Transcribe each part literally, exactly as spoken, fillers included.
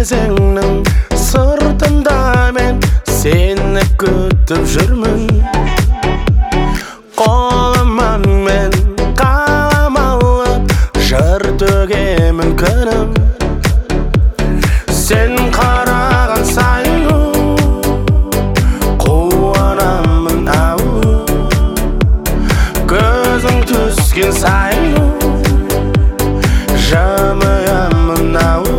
терезеңнің сыртында мен сені күтіп жүрмін. Қолыма мен қалам алып жыр төгемін күнім. Сен қараған сайын қуанамын ау, көзің түскен сайын жымиямын ау.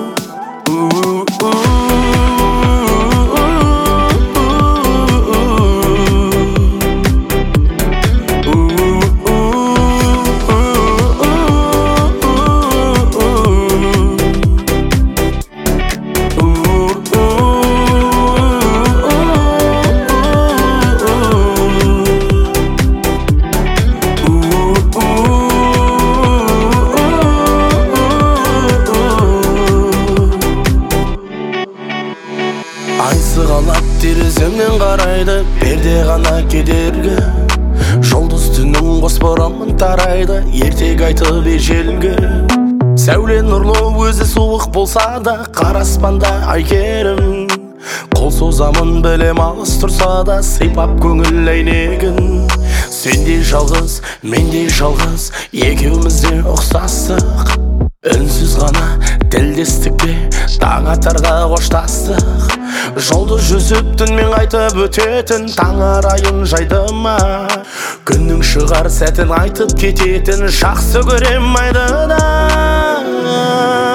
Ай сығалап тереземнен қарайды, перде ғана кедергі. Жұлдыз түннің қоспырамын тарайды, ертек айтып ежелгі. Сәуле нұрлы өзі суық болса да, қара аспанда айкерім. Қол созамын білем алыс тұрса да, сыйпап көңіл әйнегін. Сендей жалғыз, мендей жалғыз, екеумізде ұқсастық. Үнсіз ғана тілдестікте таң атарда қоштастық. Жолды жүзіп түнмен қайтып өтетін таң арайын жайды ма? Күннің шығар сәтін айтып кететін жақсы көрем айдыда.